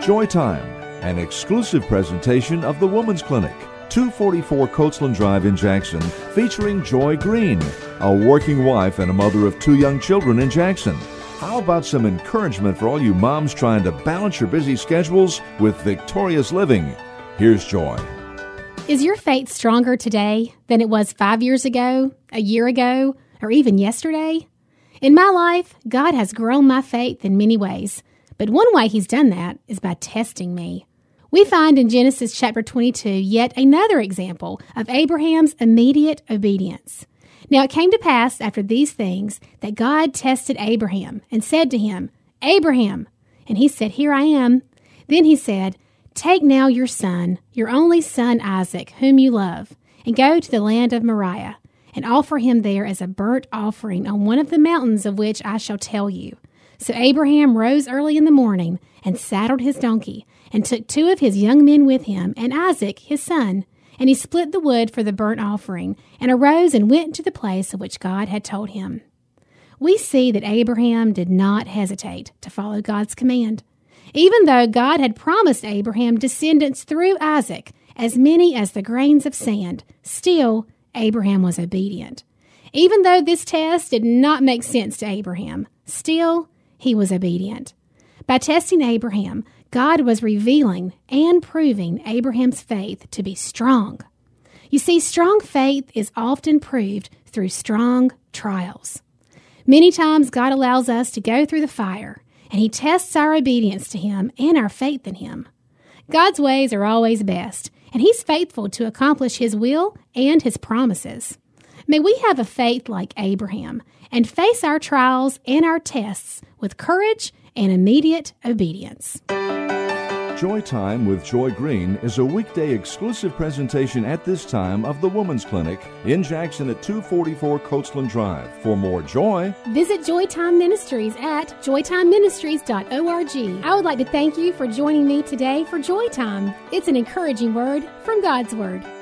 Joy Time, an exclusive presentation of the Women's Clinic, 244 Coachland Drive in Jackson, featuring Joy Green, a working wife and a mother of 2 young children in Jackson. How about some encouragement for all you moms trying to balance your busy schedules with victorious living? Here's Joy. Is your faith stronger today than it was 5 years ago, a year ago, or even yesterday? In my life, God has grown my faith in many ways, but one way He's done that is by testing me. We find in Genesis chapter 22 yet another example of Abraham's immediate obedience. Now it came to pass after these things that God tested Abraham and said to him, "Abraham." And he said, "Here I am." Then He said, "Take now your son, your only son Isaac, whom you love, and go to the land of Moriah, and offer him there as a burnt offering on one of the mountains of which I shall tell you." So Abraham rose early in the morning and saddled his donkey, and took 2 of his young men with him, and Isaac his son. And he split the wood for the burnt offering, and arose and went to the place of which God had told him. We see that Abraham did not hesitate to follow God's command. Even though God had promised Abraham descendants through Isaac, as many as the grains of sand, still Abraham was obedient. Even though this test did not make sense to Abraham, still he was obedient. By testing Abraham, God was revealing and proving Abraham's faith to be strong. You see, strong faith is often proved through strong trials. Many times God allows us to go through the fire, and He tests our obedience to Him and our faith in Him. God's ways are always best, and He's faithful to accomplish His will and His promises. May we have a faith like Abraham and face our trials and our tests with courage and immediate obedience. Joy Time with Joy Green is a weekday exclusive presentation at this time of the Women's Clinic in Jackson at 244 Coachland Drive. For more joy, visit Joy Time Ministries at joytimeministries.org. I would like to thank you for joining me today for Joy Time. It's an encouraging word from God's Word.